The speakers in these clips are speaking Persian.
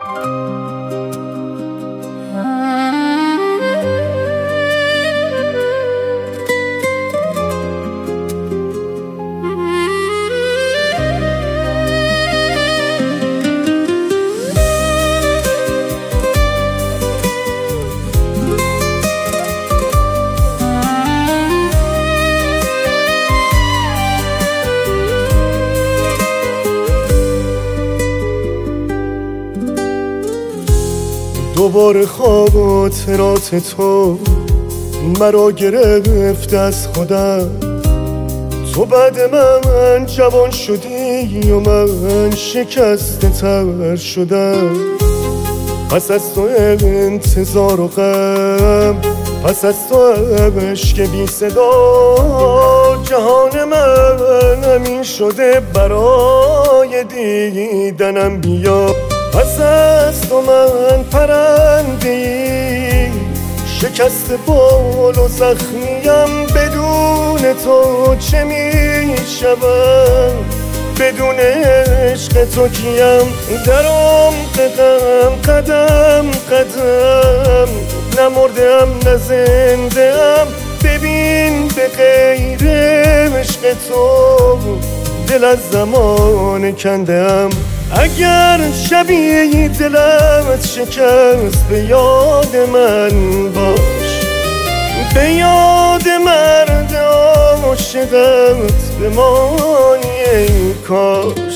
دوباره خاطرات تو مرا گرفت از خودم. تو بعد من جوان شدی و من شکسته تر شدم. پس از تو انتظار و غم، پس از تو عشق بی صدا، جهان من همین شده برای دیدنم بیا. پس از تو من پرنده‌ای شکست بال و زخمیم. بدون تو چه میشوم؟ بدون عشق تو کیم؟ در عمق غم قدم قدم، نمردم نه زنده‌ام. ببین به غیر عشق تو دل از زمان کندم. اگر شبیه دلت شکست به یاد من باش، به یاد مرد عاشقت بمانی ای کاش.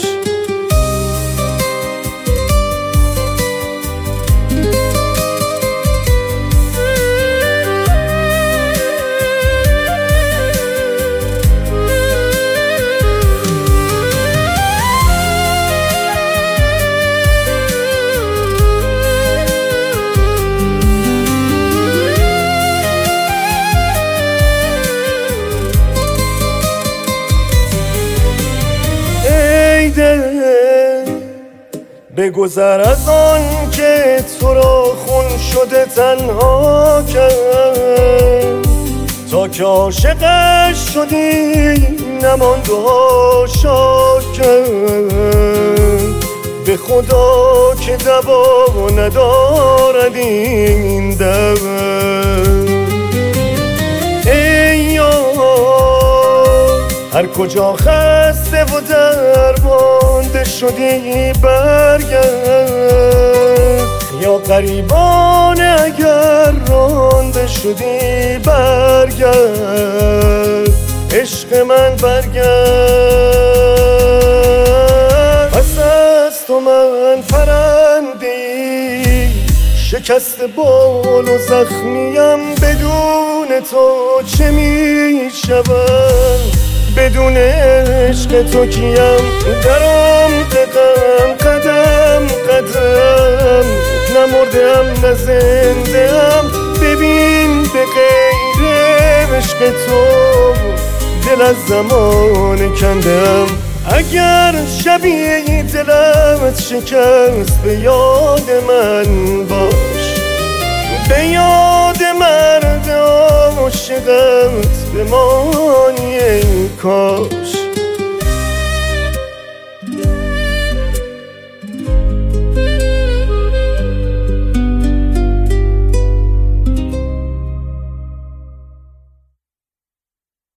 بگذر از آن که تو را خون شده تنها کرد. تا که عاشقش شدی نماند و عاشق کرد. به خدا که دوا ندارد این درد. ای یار هر کجا خسته و درمانده شدی برگرد. یا غریبانه اگر رانده شدی برگرد. عشق من برگرد. پس از تو من پرنده‌ای شکست بال و زخمیم. بدون تو چه میشوم؟ بدون عشق تو کیم؟ در عمق غم قدم قدم، نمردم نه زنده‌ام. ببین به غیر عشق تو دل از زمان کندم. اگر شبیه دلت شکست به یاد من باش، به یاد مرد عاشقت بمانی ای کاش.